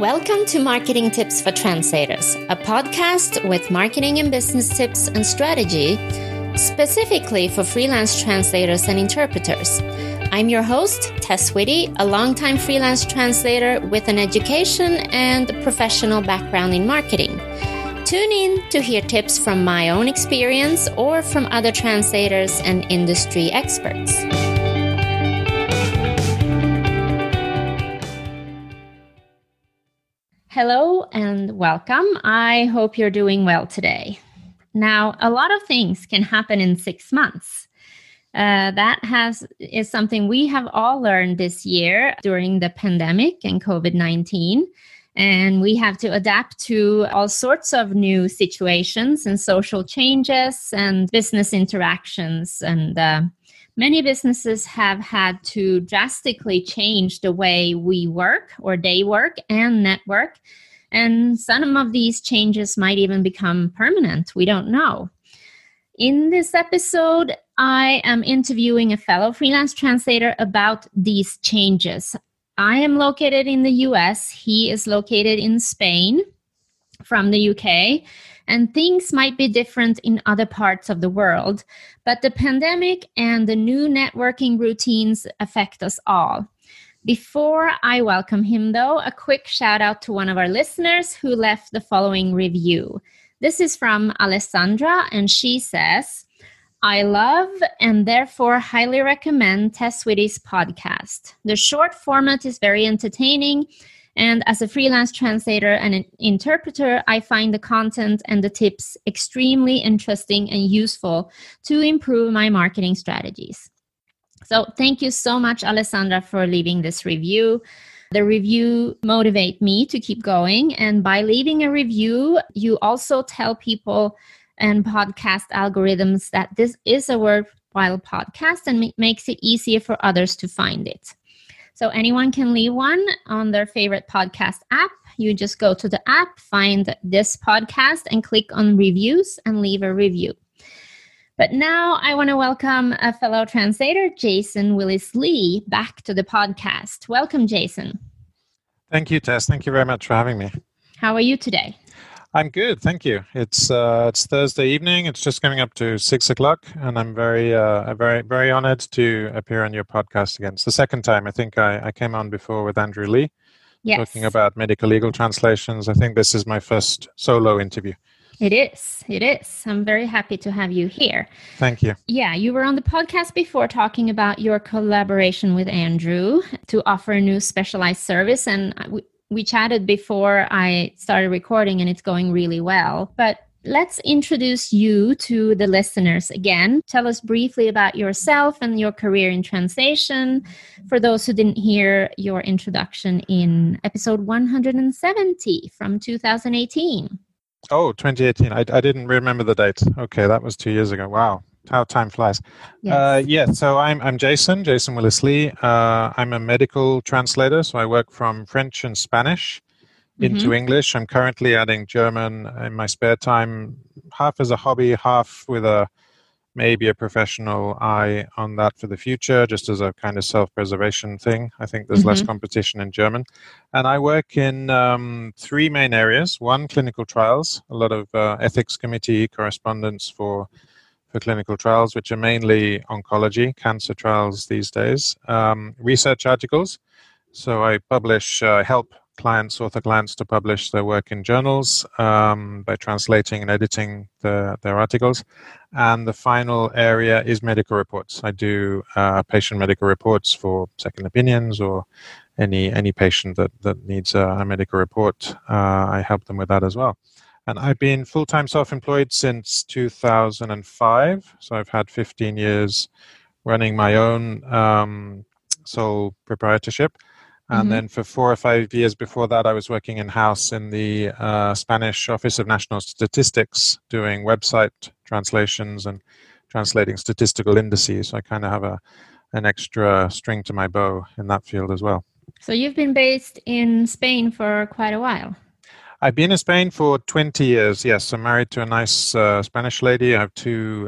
Welcome to Marketing Tips for Translators, a podcast with marketing and business tips and strategy specifically for freelance translators and interpreters. I'm your host, Tess Whitty, a longtime freelance translator with an education and professional background in marketing. Tune in to hear tips from my own experience or from other translators and industry experts. Hello and welcome. I hope you're doing well today. Now, a lot of things can happen in 6 months. Is something we have all learned this year during the pandemic and COVID-19. And we have to adapt to all sorts of new situations and social changes and business interactions. And many businesses have had to drastically change the way we work or they work and network. And some of these changes might even become permanent. We don't know. In this episode, I am interviewing a fellow freelance translator about these changes. I am located in the US. He is located in Spain from the UK. And things might be different in other parts of the world, but the pandemic and the new networking routines affect us all. Before I welcome him, though, a quick shout out to one of our listeners who left the following review. This is from Alessandra, and she says, I love and therefore highly recommend Tess Whitty's podcast. The short format is very entertaining. And as a freelance translator and an interpreter, I find the content and the tips extremely interesting and useful to improve my marketing strategies. So thank you so much, Alessandra, for leaving this review. The review motivates me to keep going. And by leaving a review, you also tell people and podcast algorithms that this is a worthwhile podcast and makes it easier for others to find it. So anyone can leave one on their favorite podcast app. You just go to the app, find this podcast, and click on reviews and leave a review. But now I want to welcome a fellow translator, Jason Willis-Lee, back to the podcast. Welcome, Jason. Thank you, Tess. Thank you very much for having me. How are you today? I'm good, thank you. It's Thursday evening. It's just coming up to 6 o'clock, and I'm very honored to appear on your podcast again. It's the second time. I think I came on before with Andrew Lee, talking about medical legal translations. I think this is my first solo interview. It is. I'm very happy to have you here. Thank you. Yeah, you were on the podcast before talking about your collaboration with Andrew to offer a new specialized service, and we chatted before I started recording, and it's going really well. But let's introduce you to the listeners again. Tell us briefly about yourself and your career in translation for those who didn't hear your introduction in episode 170 from 2018. Oh, 2018. I didn't remember the date. Okay, that was 2 years ago. Wow. How time flies. Yes. So I'm Jason Willis-Lee. I'm a medical translator, so I work from French and Spanish into English. I'm currently adding German in my spare time, half as a hobby, half with maybe a professional eye on that for the future, just as a kind of self-preservation thing. I think there's less competition in German. And I work in 3 main areas. One, clinical trials, a lot of ethics committee correspondence for clinical trials, which are mainly oncology, cancer trials these days. Research articles. So I help author clients to publish their work in journals by translating and editing their articles. And the final area is medical reports. I do patient medical reports for second opinions or any patient that needs a medical report. I help them with that as well. And I've been full-time self-employed since 2005. So I've had 15 years running my own sole proprietorship. And then for 4 or 5 years before that, I was working in-house in the Spanish Office of National Statistics, doing website translations and translating statistical indices. So I kind of have an extra string to my bow in that field as well. So you've been based in Spain for quite a while. I've been in Spain for 20 years, yes. I'm married to a nice Spanish lady. I have 2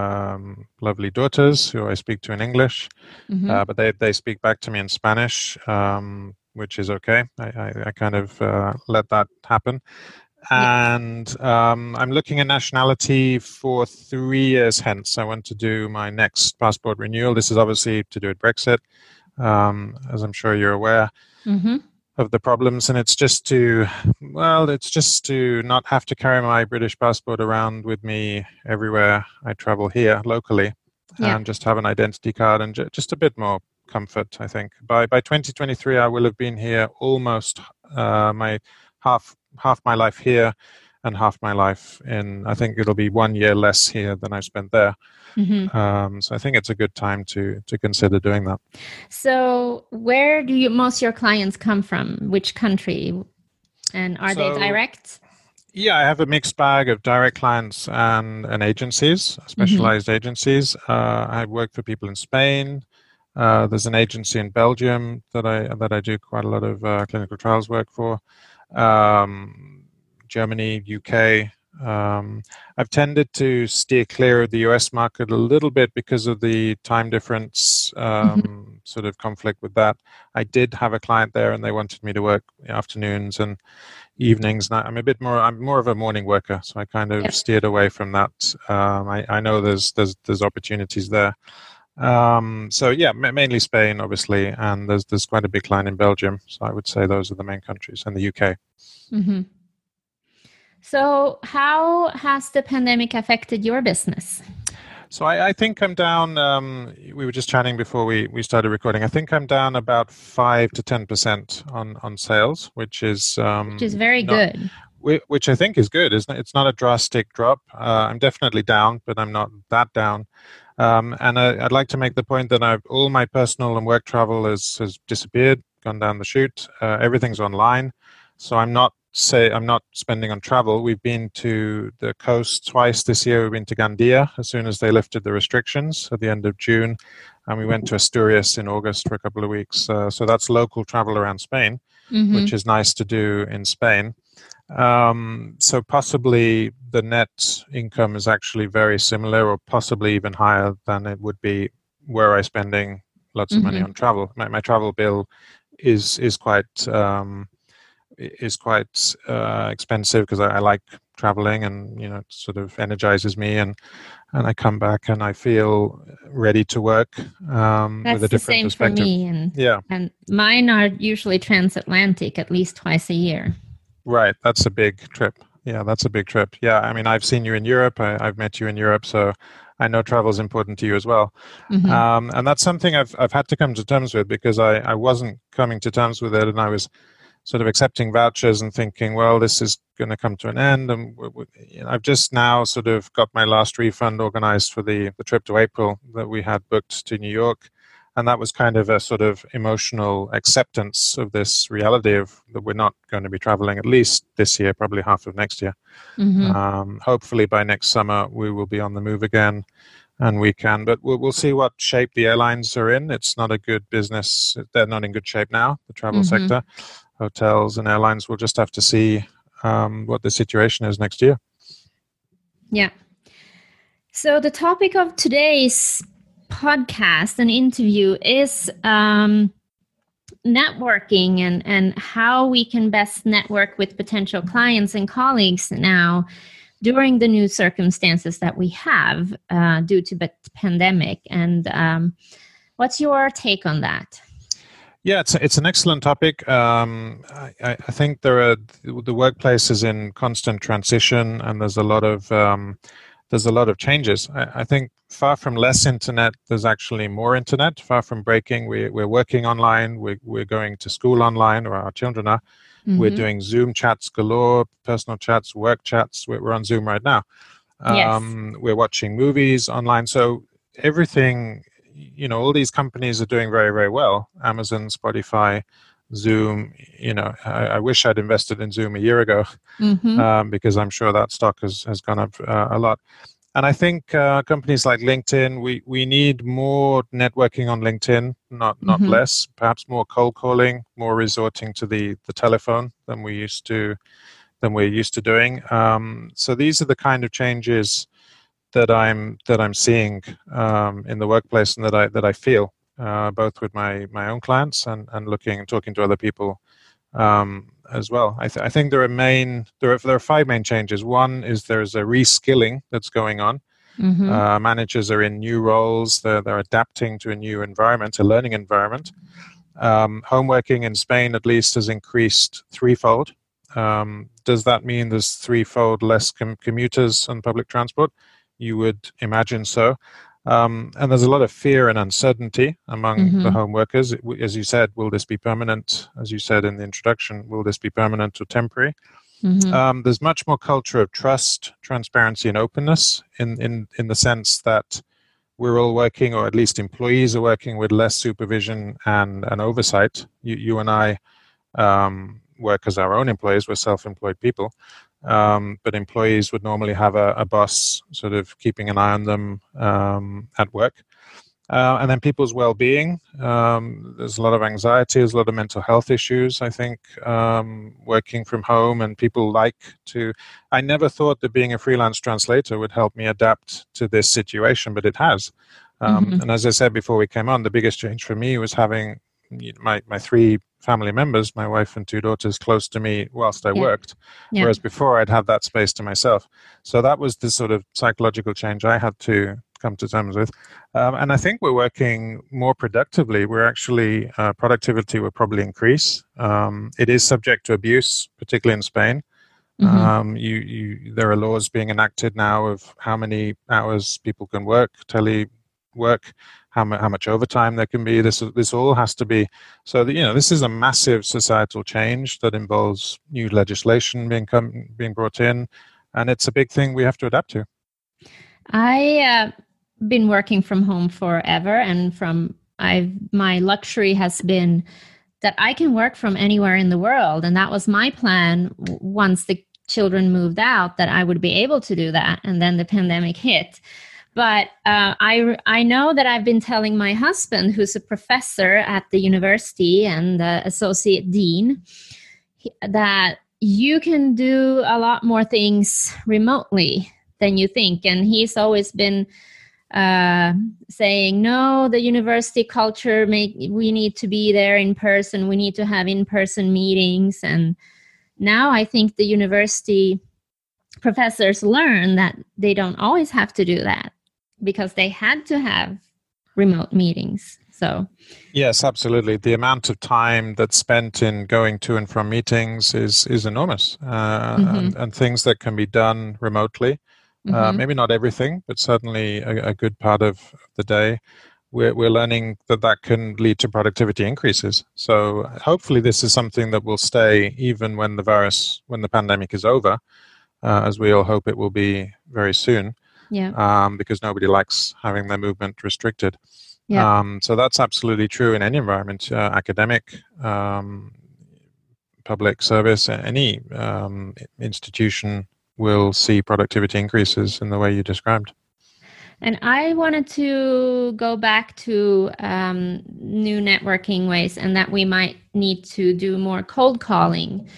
lovely daughters who I speak to in English, but they speak back to me in Spanish. which is okay. I kind of let that happen. And I'm looking at nationality for 3 years hence. I want to do my next passport renewal. This is obviously to do with Brexit, as I'm sure you're aware of the problems. And it's just to not have to carry my British passport around with me everywhere I travel here locally, and just have an identity card and just a bit more comfort, I think. By 2023, I will have been here almost my half my life here and half my life in, I think it'll be 1 year less here than I spent there. So I think it's a good time to consider doing that. So where do most of your clients come from? Which country? And are they direct? Yeah, I have a mixed bag of direct clients and agencies, specialized agencies. I work for people in Spain. There's an agency in Belgium that I do quite a lot of clinical trials work for. Germany, UK. I've tended to steer clear of the US market a little bit because of the time difference sort of conflict with that. I did have a client there and they wanted me to work afternoons and evenings. And I'm more of a morning worker, so I kind of steered away from that. I know there's opportunities there. So yeah, mainly Spain, obviously, and there's quite a big client in Belgium. So I would say those are the main countries, and the UK. So how has the pandemic affected your business? So I think I'm down, we were just chatting before we started recording. I think I'm down about 5 to 10% on sales, which is very good. Which I think is good. It's not a drastic drop. I'm definitely down, but I'm not that down. And I'd like to make the point that all my personal and work travel has disappeared, gone down the chute. Everything's online. So I'm not spending on travel. We've been to the coast twice this year. We've been to Gandia as soon as they lifted the restrictions at the end of June. And we went to Asturias in August for a couple of weeks. So that's local travel around Spain, which is nice to do in Spain. So possibly the net income is actually very similar or possibly even higher than it would be were I spending lots of money on travel. My travel bill is quite expensive because I like traveling, and it sort of energizes me, and I come back and I feel ready to work with a different perspective. That's the same for me, and mine are usually transatlantic at least twice a year. Right, that's a big trip. Yeah, that's a big trip. Yeah, I mean, I've seen you in Europe. I've met you in Europe, so I know travel is important to you as well. And that's something I've had to come to terms with, because I wasn't coming to terms with it, and I was sort of accepting vouchers and thinking, well, this is going to come to an end. And I've just now sort of got my last refund organized for the trip to April that we had booked to New York. And that was kind of a sort of emotional acceptance of this reality of that we're not going to be traveling at least this year, probably half of next year. Hopefully by next summer, we will be on the move again, and we can. But we'll see what shape the airlines are in. It's not a good business. They're not in good shape now, the travel sector. Hotels and airlines will just have to see what the situation is next year. Yeah. So the topic of today's podcast and interview is networking and how we can best network with potential clients and colleagues now during the new circumstances that we have due to the pandemic. And what's your take on that? Yeah, it's an excellent topic. I think the workplace is in constant transition, and there's a lot of changes. I think far from less internet, there's actually more internet. Far from breaking, we're working online. We're going to school online, or our children are. We're doing Zoom chats galore, personal chats, work chats. We're on Zoom right now. We're watching movies online. So everything. All these companies are doing very, very well. Amazon, Spotify, Zoom. I wish I'd invested in Zoom a year ago because I'm sure that stock has gone up a lot. And I think companies like LinkedIn, we need more networking on LinkedIn, not less. Perhaps more cold calling, more resorting to the telephone than we're used to doing. So these are the kind of changes that I'm seeing in the workplace, and that I feel. both with my own clients and talking to other people as well. I think there are 5 main changes. One is there's a reskilling that's going on. Mm-hmm. Managers are in new roles. They're adapting to a new environment, a learning environment. Home working in Spain, at least, has increased threefold. Does that mean there's threefold less commuters on public transport? You would imagine so. And there's a lot of fear and uncertainty among the home workers. As you said, will this be permanent? As you said in the introduction, will this be permanent or temporary? There's much more culture of trust, transparency, and openness in the sense that we're all working, or at least employees are working, with less supervision and oversight. You and I work as our own employees. We're self-employed people. But employees would normally have a boss sort of keeping an eye on them at work. And then people's well-being. There's a lot of anxiety, there's a lot of mental health issues, I think, working from home, and people like to... I never thought that being a freelance translator would help me adapt to this situation, but it has. And as I said before we came on, the biggest change for me was having my 3 family members, my wife and 2 daughters, close to me whilst I worked, whereas before I'd have that space to myself. So that was the sort of psychological change I had to come to terms with. And I think we're working more productively. We're actually, productivity will probably increase. It is subject to abuse, particularly in Spain. There are laws being enacted now of how many hours people can work, telework, how much overtime there can be. This all has to be... So, this is a massive societal change that involves new legislation being brought in, and it's a big thing we have to adapt to. I been working from home forever, and my luxury has been that I can work from anywhere in the world, and that was my plan once the children moved out, that I would be able to do that, and then the pandemic hit. But I know that I've been telling my husband, who's a professor at the university and associate dean, that you can do a lot more things remotely than you think. And he's always been saying, no, the university culture, we need to be there in person. We need to have in-person meetings. And now I think the university professors learn that they don't always have to do that, because they had to have remote meetings. So yes, absolutely. The amount of time that's spent in going to and from meetings is enormous, and things that can be done remotely. Maybe not everything, but certainly a good part of the day. We're learning that can lead to productivity increases. So hopefully this is something that will stay even when the pandemic is over, as we all hope it will be very soon. Because nobody likes having their movement restricted. So that's absolutely true in any environment, academic, public service, any institution will see productivity increases in the way you described. And I wanted to go back to new networking ways, and that we might need to do more cold calling.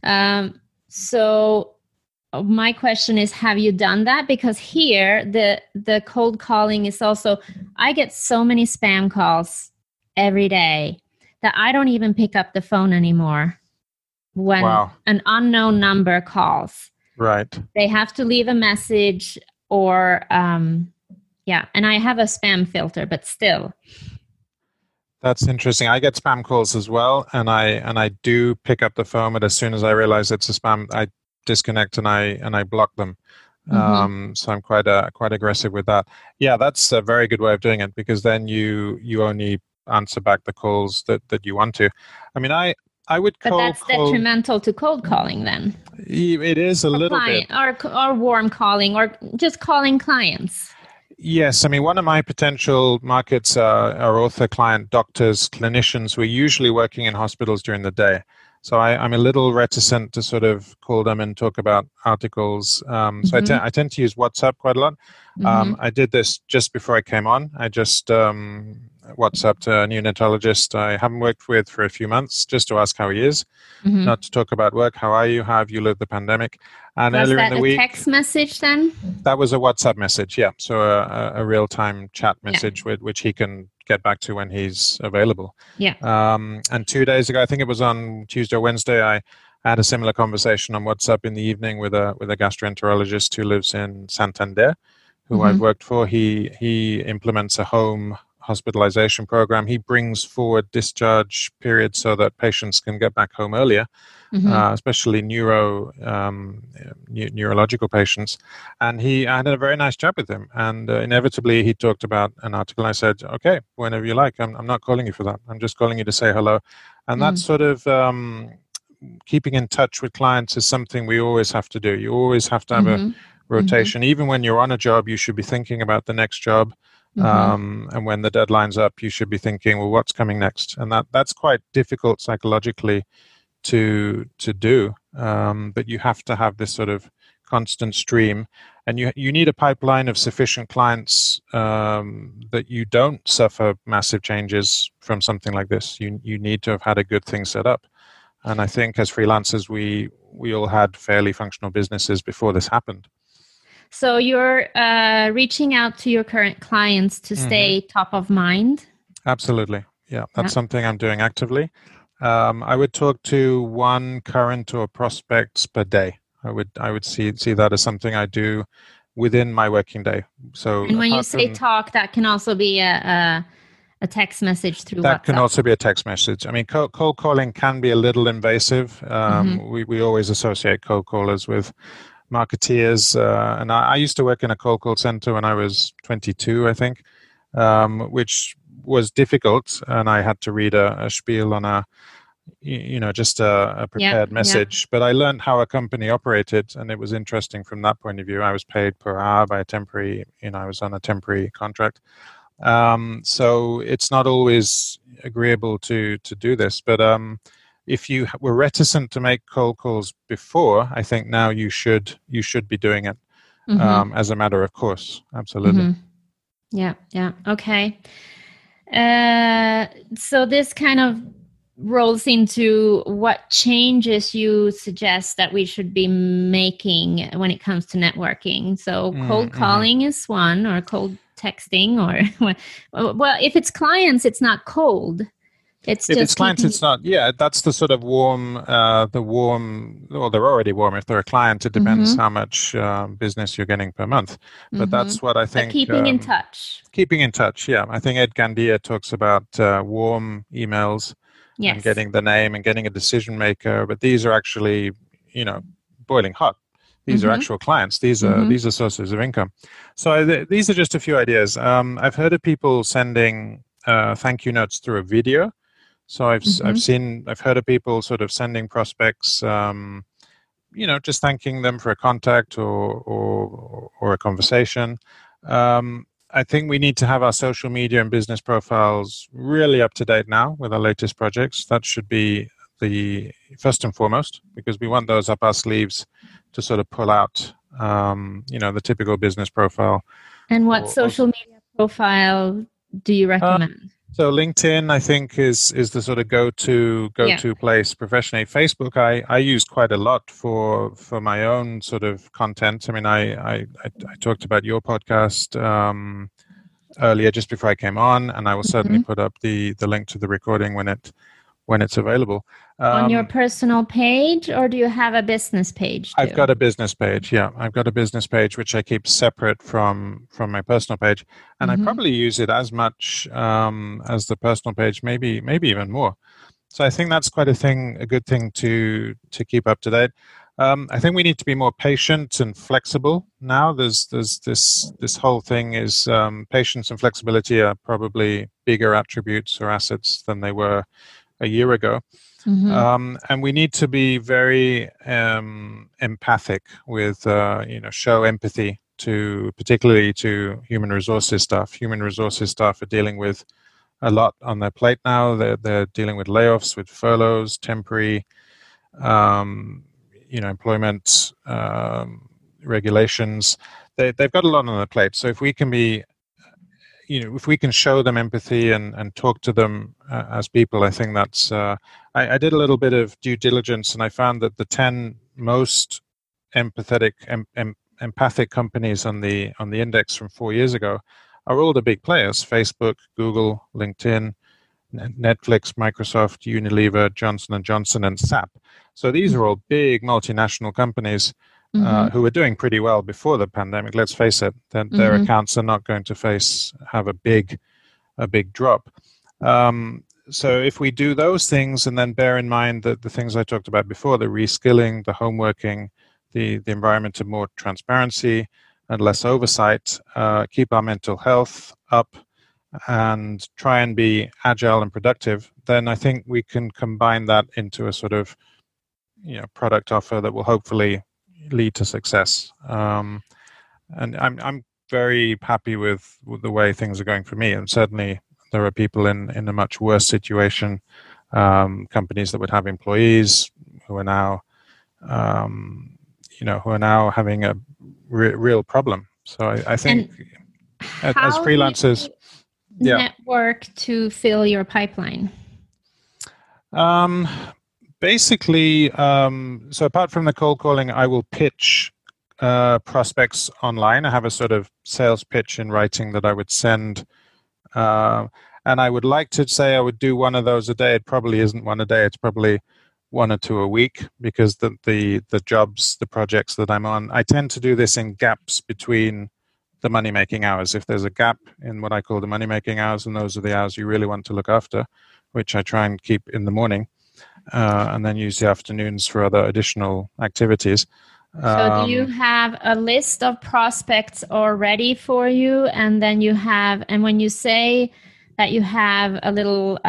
So my question is, have you done that? Because here, the cold calling is also... I get so many spam calls every day that I don't even pick up the phone anymore when an unknown number calls. Right. They have to leave a message or... and I have a spam filter, but still. That's interesting. I get spam calls as well, and I do pick up the phone, but as soon as I realize it's a spam, I disconnect and I block them. So I'm quite aggressive with that. Yeah, that's a very good way of doing it, because then you only answer back the calls that you want to. I mean, I would call... But that's detrimental to cold calling then. It is a little bit. Or warm calling, or just calling clients. Yes, I mean, one of my potential markets are author, client, doctors, clinicians who are usually working in hospitals during the day. So I'm a little reticent to sort of call them and talk about articles. So I tend to use WhatsApp quite a lot. I did this just before I came on. I just WhatsApped a neonatologist I haven't worked with for a few months just to ask how he is, not to talk about work. How are you? How have you lived the pandemic? And Was earlier in that the a week, text message then? that was a WhatsApp message, yeah. So a real-time chat message with which he can get back to when he's available. Yeah. And 2 days ago, I think it was on Tuesday or Wednesday, I had a similar conversation on WhatsApp in the evening with a gastroenterologist who lives in Santander, who I've worked for. He implements a home hospitalization program. He brings forward discharge periods so that patients can get back home earlier, especially neurological patients. And I had a very nice chat with him. And inevitably, he talked about an article. I said, okay, whenever you like. I'm not calling you for that. I'm just calling you to say hello. And that sort of keeping in touch with clients is something we always have to do. You always have to have a rotation. Even when you're on a job, you should be thinking about the next job. And when the deadline's up, you should be thinking, well, what's coming next? And that's quite difficult psychologically to do. But you have to have this sort of constant stream, and you need a pipeline of sufficient clients that you don't suffer massive changes from something like this. You need to have had a good thing set up. And I think as freelancers, we all had fairly functional businesses before this happened. So you're reaching out to your current clients to stay top of mind? Absolutely. Yeah, that's something I'm doing actively. I would talk to one current or prospects per day. I would see that as something I do within my working day. So, and when you say talk, that can also be a text message through WhatsApp. That can also be a text message. I mean, cold calling can be a little invasive. We always associate cold callers with marketeers. And I used to work in a cold call center when I was 22, I think, which was difficult. And I had to read a spiel on just a prepared message. But I learned how a company operated, and it was interesting from that point of view. I was paid per hour by a temporary, I was on a temporary contract. So it's not always agreeable to do this. But if you were reticent to make cold calls before, I think now you should be doing it as a matter of course. Absolutely. Yeah. Okay. So this kind of rolls into what changes you suggest that we should be making when it comes to networking. So cold calling is one, or cold texting, or well, if it's clients, it's not cold. If it's clients, it's not. Yeah, that's the sort of warm. Well, they're already warm. If they're a client, it depends how much business you're getting per month. But that's what I think. But keeping in touch. Keeping in touch, yeah. I think Ed Gandia talks about warm emails and getting the name and getting a decision maker. But these are actually, boiling hot. These are actual clients. These are sources of income. So these are just a few ideas. I've heard of people sending thank you notes through a video. So I've heard of people sort of sending prospects, just thanking them for a contact or a conversation. I think we need to have our social media and business profiles really up to date now with our latest projects. That should be the first and foremost, because we want those up our sleeves to sort of pull out, the typical business profile. And what social media profile do you recommend? So LinkedIn, I think, is the sort of go-to place professionally. Facebook, I use quite a lot for my own sort of content. I mean, I talked about your podcast earlier just before I came on, and I will certainly put up the link to the recording when it's available. On your personal page, or do you have a business page too? I've got a business page, yeah. I've got a business page which I keep separate from my personal page. And I probably use it as much as the personal page, maybe even more. So I think that's quite a good thing to keep up to date. I think we need to be more patient and flexible now. There's this whole thing is patience and flexibility are probably bigger attributes or assets than they were a year ago. And we need to be very empathic with, show empathy particularly to human resources staff. Human resources staff are dealing with a lot on their plate now. They're dealing with layoffs, with furloughs, temporary, employment regulations. They've got a lot on their plate. So if we can be if we can show them empathy and talk to them as people, I think that's. I did a little bit of due diligence, and I found that the 10 most empathetic, empathic companies on the index from 4 years ago are all the big players: Facebook, Google, LinkedIn, Netflix, Microsoft, Unilever, Johnson & Johnson, and SAP. So these are all big multinational companies who were doing pretty well before the pandemic. Let's face it, their accounts are not going to have a big drop. So if we do those things and then bear in mind that the things I talked about before, the reskilling, the homeworking, the environment of more transparency and less oversight, keep our mental health up, and try and be agile and productive, then I think we can combine that into a sort of product offer that will hopefully lead to success. And I'm very happy with the way things are going for me. And certainly there are people in a much worse situation, companies that would have employees who are now having a real problem. So I think as freelancers, network to fill your pipeline. Basically, so apart from the cold calling, I will pitch prospects online. I have a sort of sales pitch in writing that I would send, and I would like to say I would do one of those a day. It probably isn't one a day. It's probably one or two a week, because the jobs, the projects that I'm on, I tend to do this in gaps between the money-making hours. If there's a gap in what I call the money-making hours, and those are the hours you really want to look after, which I try and keep in the morning, and then use the afternoons for other additional activities. So do you have a list of prospects already for you? And then and when you say that you have a little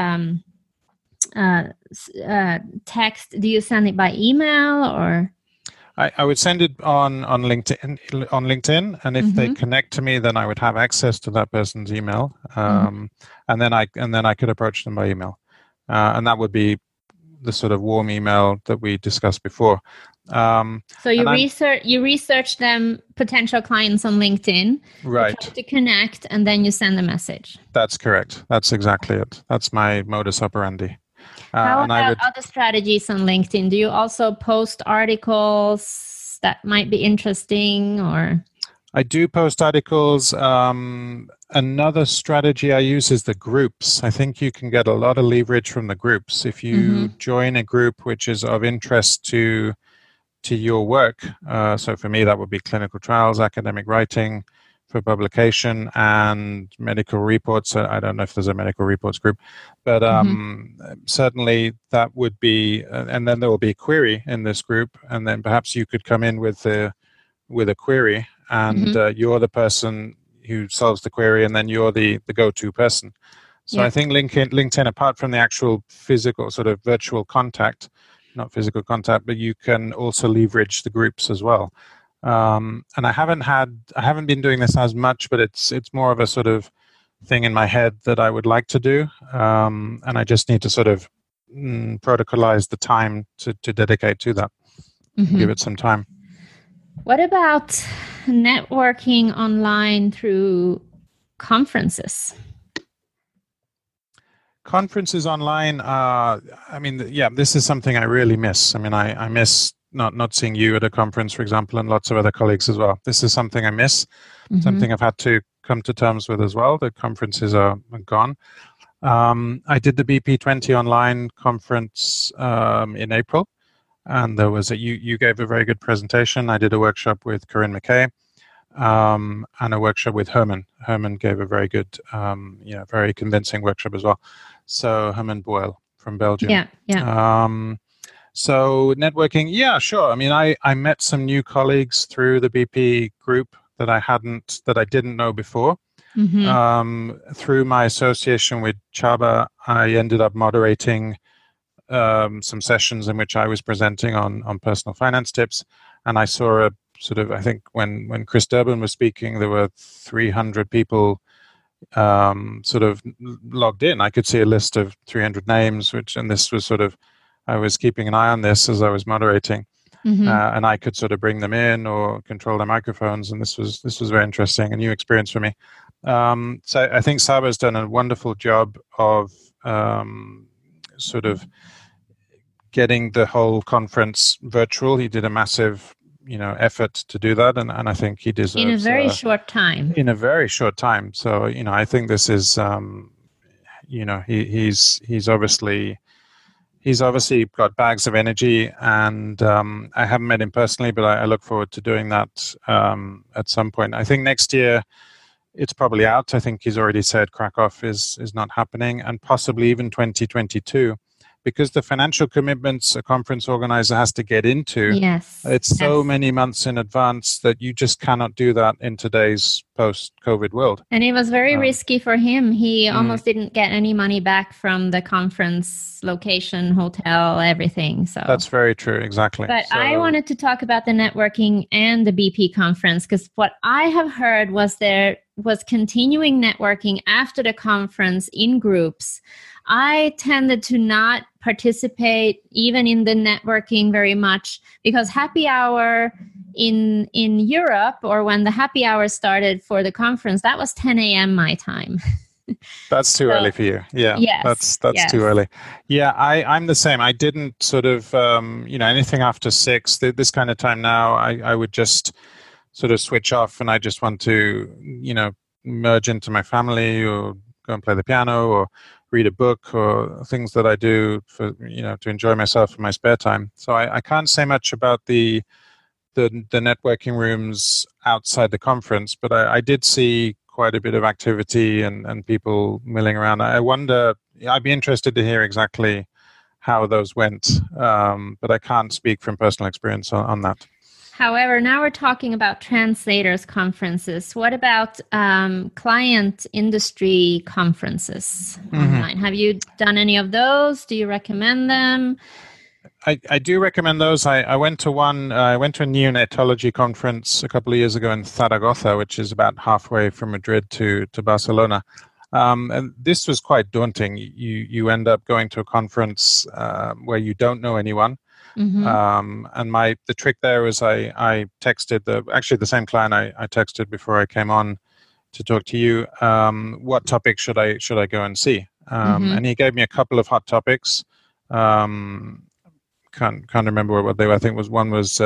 text, do you send it by email or? I would send it on LinkedIn, and if they connect to me, then I would have access to that person's email, and then I could approach them by email, and that would be the sort of warm email that we discussed before. So you research them, potential clients on LinkedIn, right? Try to connect, and then you send a message. That's correct. That's exactly it. That's my modus operandi. How about other strategies on LinkedIn? Do you also post articles that might be interesting, or? I do post articles. Another strategy I use is the groups. I think you can get a lot of leverage from the groups. If you join a group which is of interest to your work, so for me that would be clinical trials, academic writing for publication, and medical reports. I don't know if there's a medical reports group, but certainly that would be, and then there will be a query in this group, and then perhaps you could come in with a query, and you're the person who solves the query, and then you're the go-to person. So I think LinkedIn, apart from the actual physical sort of virtual contact, not physical contact, but you can also leverage the groups as well. And I haven't been doing this as much, but it's more of a sort of thing in my head that I would like to do, and I just need to sort of protocolize the time to dedicate to that. Give it some time. What about networking online through conferences? Conferences online, this is something I really miss. I mean, I miss not seeing you at a conference, for example, and lots of other colleagues as well. This is something I miss, something I've had to come to terms with as well. The conferences are gone. I did the BP20 online conference in April, and there was you gave a very good presentation. I did a workshop with Corinne McKay, and a workshop with Herman. Herman gave a very good, very convincing workshop as well. So Herman Boyle from Belgium. Yeah. So networking, yeah, sure. I mean, I met some new colleagues through the BP group that I didn't know before. Through my association with Chaba, I ended up moderating some sessions in which I was presenting on personal finance tips, and I saw a sort of, I think when Chris Durbin was speaking, there were 300 people sort of logged in. I could see a list of 300 names, and this was sort of, I was keeping an eye on this as I was moderating, and I could sort of bring them in or control their microphones, and this was very interesting, a new experience for me. So I think Saba's done a wonderful job of sort of getting the whole conference virtual. He did a massive, effort to do that, and I think he deserves in a very short time. In a very short time. So I think this is he's obviously got bags of energy, and I haven't met him personally, but I look forward to doing that at some point. I think next year it's probably out. I think he's already said Krakow is not happening, and possibly even 2022. Because the financial commitments a conference organizer has to get into, it's so many months in advance that you just cannot do that in today's post-COVID world. And it was very risky for him. He almost didn't get any money back from the conference location, hotel, everything. So that's very true, exactly. But I wanted to talk about the networking and the BP conference, because what I have heard was there was continuing networking after the conference in groups. I tended to not participate even in the networking very much, because happy hour in Europe, or when the happy hour started for the conference, that was 10 a.m. my time. That's too early for you. Yeah, yes, that's too early. Yeah, I'm the same. I didn't sort of, anything after 6, this kind of time now, I would just sort of switch off, and I just want to, merge into my family, or go and play the piano, or read a book, or things that I do for, to enjoy myself in my spare time. So I can't say much about the networking rooms outside the conference, but I did see quite a bit of activity and people milling around. I wonder, I'd be interested to hear exactly how those went, but I can't speak from personal experience on that. However, now we're talking about translators conferences. What about client industry conferences online? Have you done any of those? Do you recommend them? I do recommend those. I went to one. I went to a neonatology conference a couple of years ago in Zaragoza, which is about halfway from Madrid to Barcelona. And this was quite daunting. You end up going to a conference where you don't know anyone. And the trick there was I texted the same client I texted before I came on to talk to you. What topic should I go and see? And he gave me a couple of hot topics. Can't remember what they were. I think one was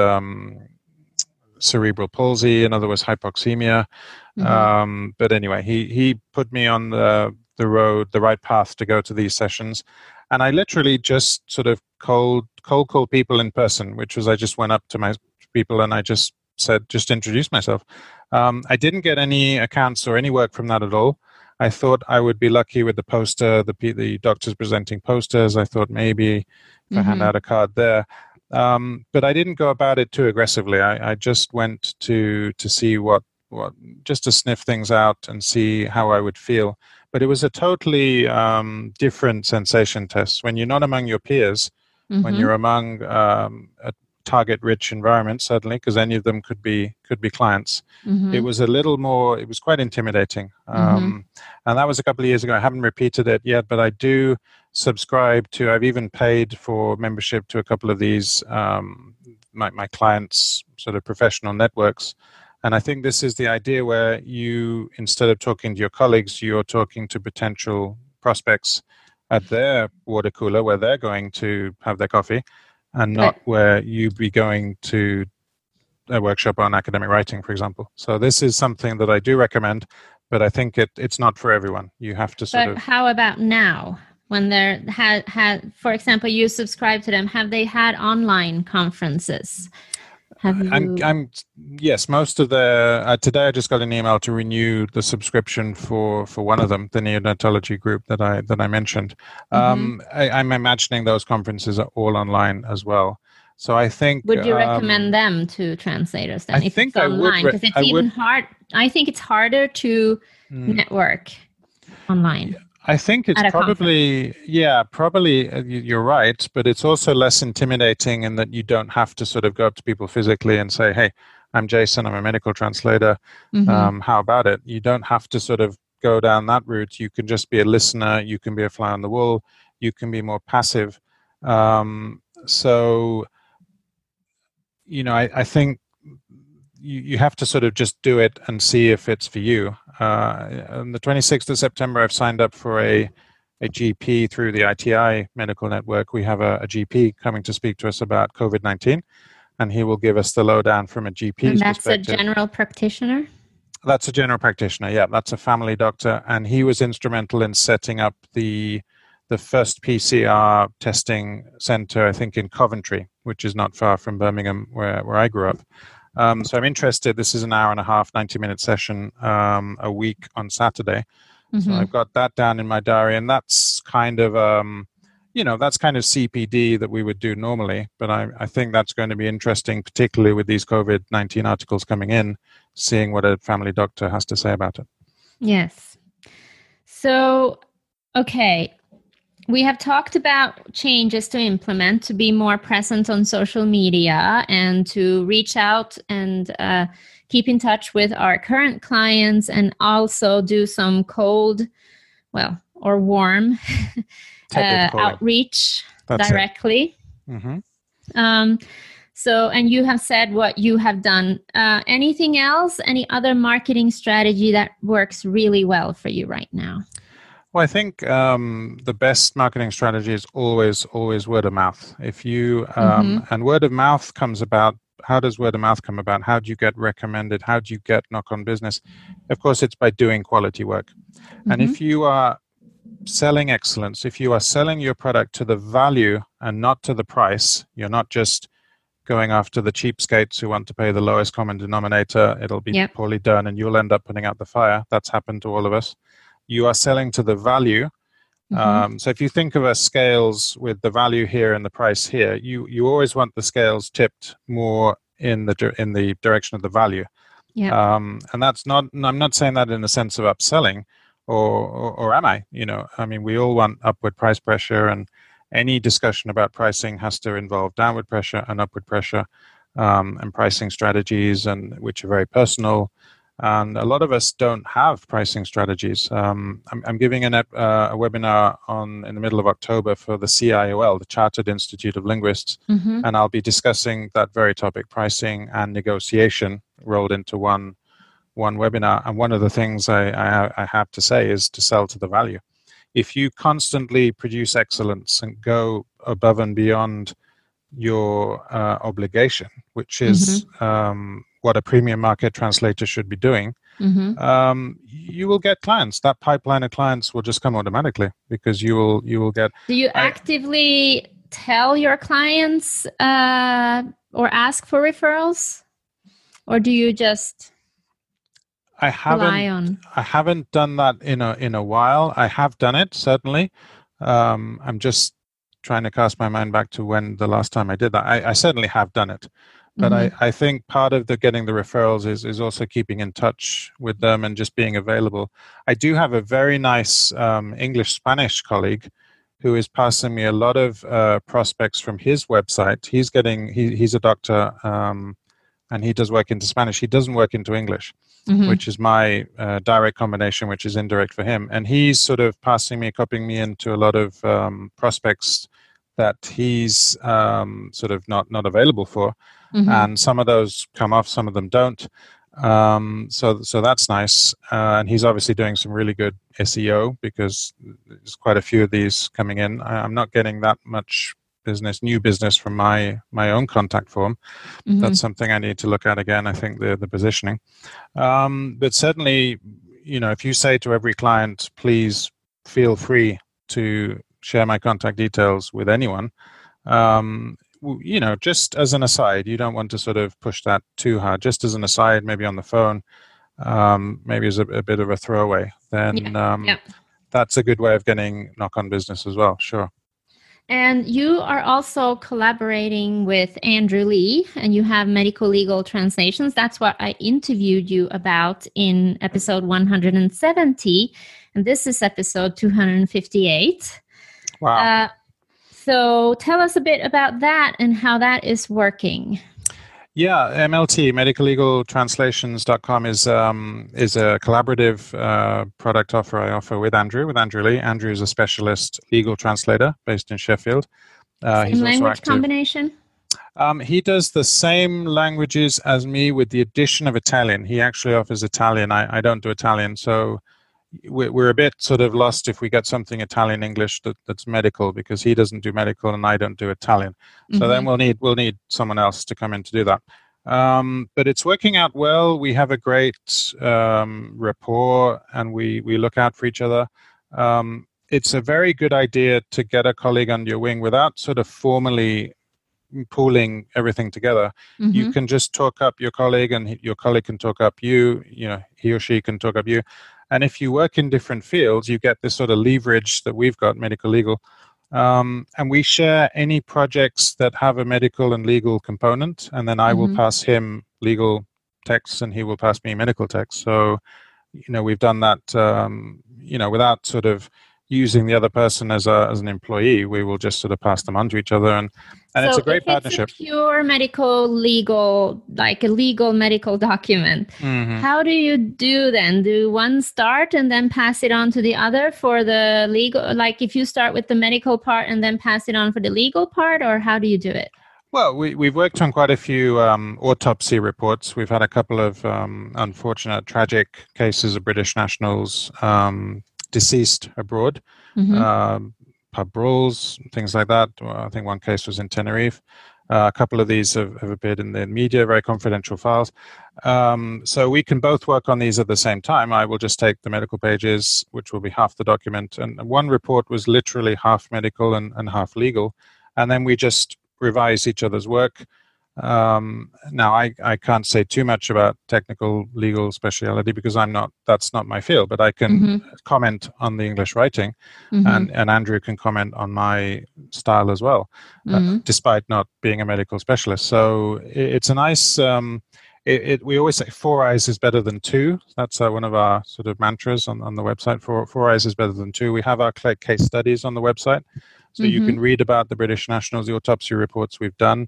cerebral palsy, another was hypoxemia. But anyway, he put me on the right path to go to these sessions. And I literally just sort of cold call people in person, which was I just went up to my people and I just said, just introduce myself. I didn't get any accounts or any work from that at all. I thought I would be lucky with the poster, the doctors presenting posters. I thought maybe if I hand out a card there. But I didn't go about it too aggressively. I just went to see what just to sniff things out and see how I would feel. But it was a totally different sensation test. When you're not among your peers, when you're among a target-rich environment, certainly, because any of them could be clients, it was a little more, it was quite intimidating. And that was a couple of years ago. I haven't repeated it yet, but I do subscribe to, I've even paid for membership to a couple of these, my clients' sort of professional networks. And I think this is the idea where you, instead of talking to your colleagues, you're talking to potential prospects at their water cooler where they're going to have their coffee, and not where you'd be going to a workshop on academic writing, for example. So this is something that I do recommend, but I think it's not for everyone. You have to sort of... But how about now? When they're had, for example, you subscribe to them, have they had online conferences? Yes, most of the today I just got an email to renew the subscription for one of them, the neonatology group that I mentioned. I'm imagining those conferences are all online as well. So I think, would you recommend them to translators then? I think I would, because it's even hard. I think it's harder to network online. I think it's probably, you're right, but it's also less intimidating in that you don't have to sort of go up to people physically and say, hey, I'm Jason, I'm a medical translator. How about it? You don't have to sort of go down that route. You can just be a listener. You can be a fly on the wall. You can be more passive. I think, you have to sort of just do it and see if it's for you. On the 26th of September, I've signed up for a GP through the ITI Medical Network. We have a GP coming to speak to us about COVID-19, and he will give us the lowdown from a GP's perspective. And that's a general practitioner? That's a general practitioner, yeah. That's a family doctor, and he was instrumental in setting up the first PCR testing center, I think, in Coventry, which is not far from Birmingham, where I grew up. So I'm interested. This is an hour and a half, 90-minute session a week on Saturday. So I've got that down in my diary, and that's kind of, that's kind of CPD that we would do normally. But I think that's going to be interesting, particularly with these COVID-19 articles coming in, seeing what a family doctor has to say about it. Yes. So, okay. We have talked about changes to implement to be more present on social media and to reach out and keep in touch with our current clients and also do some cold, or warm outreach directly. Mm-hmm. So, and you have said what you have done. Anything else? Any other marketing strategy that works really well for you right now? Well, I think the best marketing strategy is always word of mouth. If you and word of mouth comes about. How does word of mouth come about? How do you get recommended? How do you get knock-on business? Of course, it's by doing quality work. Mm-hmm. And if you are selling excellence, if you are selling your product to the value and not to the price, you're not just going after the cheapskates who want to pay the lowest common denominator. It'll be poorly done, and you'll end up putting out the fire. That's happened to all of us. You are selling to the value. So if you think of a scales with the value here and the price here, you always want the scales tipped more in the direction of the value. Yeah. And that's not. I'm not saying that in the sense of upselling, or am I? I mean, we all want upward price pressure, and any discussion about pricing has to involve downward pressure and upward pressure, and pricing strategies, and which are very personal. And a lot of us don't have pricing strategies. I'm giving a webinar in the middle of October for the CIOL, the Chartered Institute of Linguists, and I'll be discussing that very topic, pricing and negotiation, rolled into one webinar. And one of the things I have to say is to sell to the value. If you constantly produce excellence and go above and beyond your obligation, which is what a premium market translator should be doing, you will get clients. That pipeline of clients will just come automatically because you will get. Do you actively tell your clients or ask for referrals, or do you just rely on? I haven't done that in a while. I have done it, certainly. I'm just trying to cast my mind back to when the last time I did that. I certainly have done it. But I think part of getting the referrals is also keeping in touch with them and just being available. I do have a very nice English-Spanish colleague who is passing me a lot of prospects from his website. He's a doctor, and he does work into Spanish. He doesn't work into English, which is my direct combination, which is indirect for him. And he's sort of copying me into a lot of prospects that he's sort of not available for. And some of those come off, some of them don't. So that's nice. And he's obviously doing some really good SEO because there's quite a few of these coming in. I'm not getting that much new business from my own contact form. That's something I need to look at again. I think the positioning. But certainly, if you say to every client, please feel free to share my contact details with anyone, just as an aside, you don't want to sort of push that too hard. Just as an aside, maybe on the phone, maybe as a bit of a throwaway, then that's a good way of getting knock-on business as well. Sure. And you are also collaborating with Andrew Lee, and you have medical legal translations. That's what I interviewed you about in episode 170. And this is episode 258. Wow. So tell us a bit about that and how that is working. Yeah, MLT, medicallegaltranslations.com is a collaborative product offer I offer with Andrew Lee. Andrew is a specialist legal translator based in Sheffield. Same language combination? He does the same languages as me with the addition of Italian. He actually offers Italian. I don't do Italian, so we're a bit sort of lost if we get something Italian English that's medical, because he doesn't do medical and I don't do Italian. So then we'll need someone else to come in to do that. But it's working out well. We have a great rapport, and we look out for each other. It's a very good idea to get a colleague under your wing without sort of formally pooling everything together. You can just talk up your colleague, and your colleague can talk up you. You know, he or she can talk up you. And if you work in different fields, you get this sort of leverage that we've got, medical legal. And we share any projects that have a medical and legal component, and then I will pass him legal texts and he will pass me medical texts. So, you know, we've done that, you know, without sort of using the other person as an employee. We will just sort of pass them on to each other, and so it's a great partnership. It's a pure medical legal, like a legal medical document. How do you do then? Do one start and then pass it on to the other for the legal? Like if you start with the medical part and then pass it on for the legal part, or how do you do it? Well, we've worked on quite a few autopsy reports. We've had a couple of unfortunate, tragic cases of British nationals deceased abroad, pub brawls, things like that. I think one case was in Tenerife. A couple of these have appeared in the media, very confidential files. So we can both work on these at the same time. I will just take the medical pages, which will be half the document. And one report was literally half medical and half legal. And then we just revise each other's work. Now, I can't say too much about technical legal speciality because that's not my field, but I can comment on the English writing, and Andrew can comment on my style as well, despite not being a medical specialist. So it's a nice, we always say 4 eyes is better than 2. That's one of our sort of mantras on the website. Four eyes is better than 2. We have our case studies on the website. So you can read about the British nationals, the autopsy reports we've done.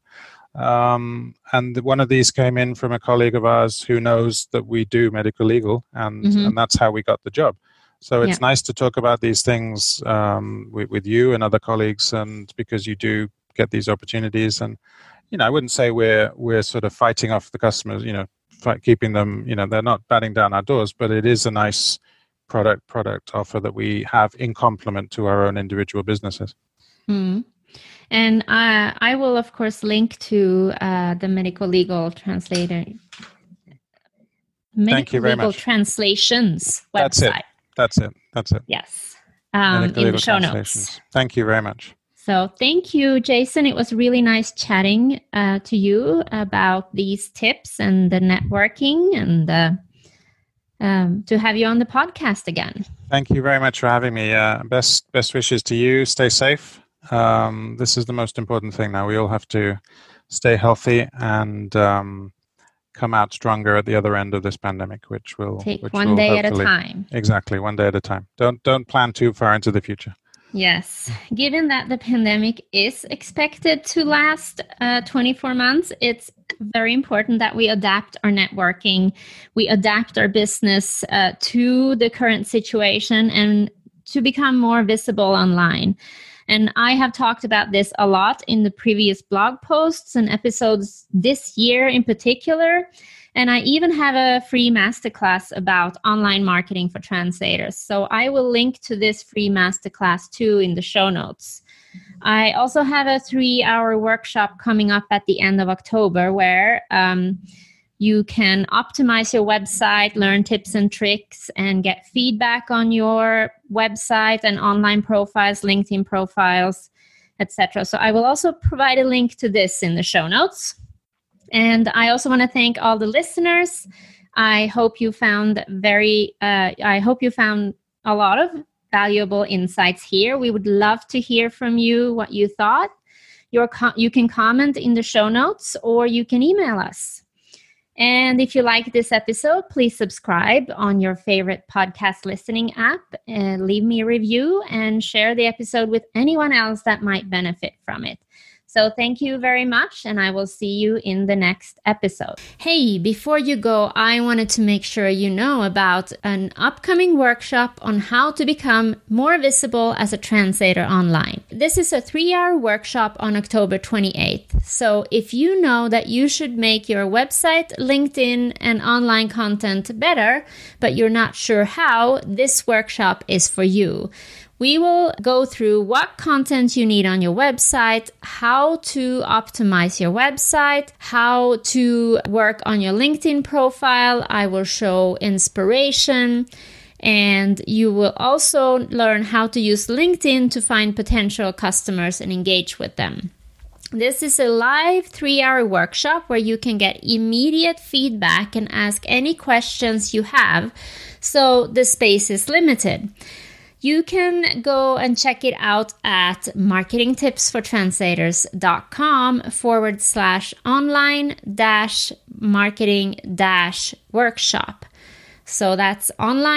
And one of these came in from a colleague of ours who knows that we do medical legal, and that's how we got the job. So it's nice to talk about these things with you and other colleagues, and because you do get these opportunities. And, you know, I wouldn't say we're sort of fighting off the customers, you know, keeping them, you know, they're not batting down our doors, but it is a nice product offer that we have in complement to our own individual businesses. And I will, of course, link to the Medical Legal Translator. Thank you very Legal much. Translations website. That's it. Yes. In the show notes. Thank you very much. So thank you, Jason. It was really nice chatting to you about these tips and the networking, and to have you on the podcast again. Thank you very much for having me. Best wishes to you. Stay safe. This is the most important thing now. We all have to stay healthy and come out stronger at the other end of this pandemic, which will one day at a time. Exactly, one day at a time. Don't plan too far into the future. Yes. Given that the pandemic is expected to last 24 months, it's very important that we adapt our networking, we adapt our business to the current situation and to become more visible online. And I have talked about this a lot in the previous blog posts and episodes this year in particular. And I even have a free masterclass about online marketing for translators. So I will link to this free masterclass too in the show notes. I also have a 3-hour workshop coming up at the end of October where you can optimize your website, learn tips and tricks, and get feedback on your website and online profiles, LinkedIn profiles, etc. So I will also provide a link to this in the show notes. And I also want to thank all the listeners. I hope you found a lot of valuable insights here. We would love to hear from you what you thought. You can comment in the show notes or you can email us. And if you like this episode, please subscribe on your favorite podcast listening app and leave me a review and share the episode with anyone else that might benefit from it. So thank you very much, and I will see you in the next episode. Hey, before you go, I wanted to make sure you know about an upcoming workshop on how to become more visible as a translator online. This is a 3-hour workshop on October 28th. So if you know that you should make your website, LinkedIn, and online content better, but you're not sure how, this workshop is for you. We will go through what content you need on your website, how to optimize your website, how to work on your LinkedIn profile. I will show inspiration, and you will also learn how to use LinkedIn to find potential customers and engage with them. This is a live 3-hour workshop where you can get immediate feedback and ask any questions you have, so the space is limited. You can go and check it out at marketingtipsfortranslators.com/online-marketing-workshop. So that's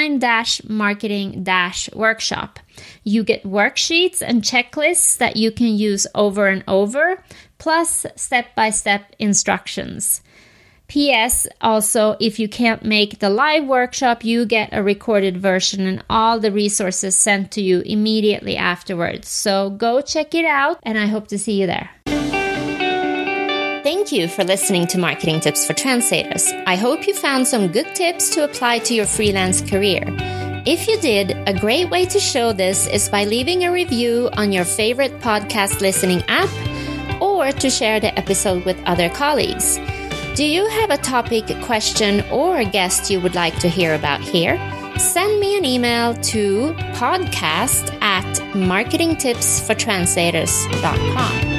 online-marketing-workshop. You get worksheets and checklists that you can use over and over, plus step-by-step instructions. P.S. Also, if you can't make the live workshop, you get a recorded version and all the resources sent to you immediately afterwards. So go check it out, and I hope to see you there. Thank you for listening to Marketing Tips for Translators. I hope you found some good tips to apply to your freelance career. If you did, a great way to show this is by leaving a review on your favorite podcast listening app, or to share the episode with other colleagues. Do you have a topic, question, or a guest you would like to hear about here? Send me an email to podcast@marketingtipsfortranslators.com.